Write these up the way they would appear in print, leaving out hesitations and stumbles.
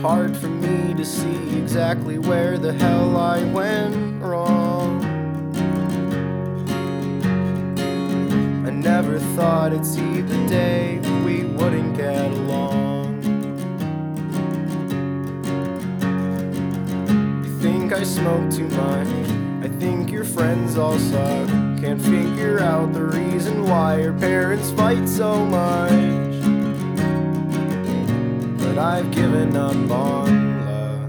hard for me to see exactly where the hell I went wrong. I never thought I'd see the day we wouldn't get along. You think I smoke too much, I think your friends all suck. Can't figure out the reason why your parents fight so much. But I've given up on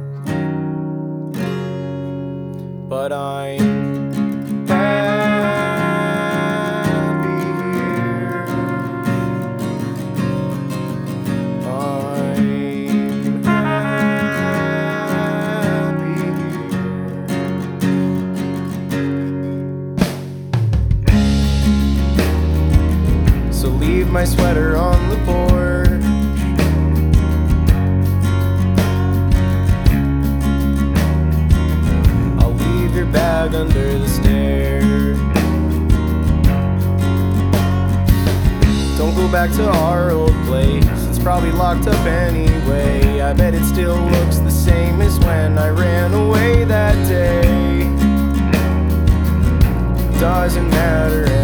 love. But I'm happy here. I'm happy here. So leave my sweater on the porch. Bag under the stairs. Don't go back to our old place, it's probably locked up anyway. I bet it still looks the same as when I ran away that day. Doesn't matter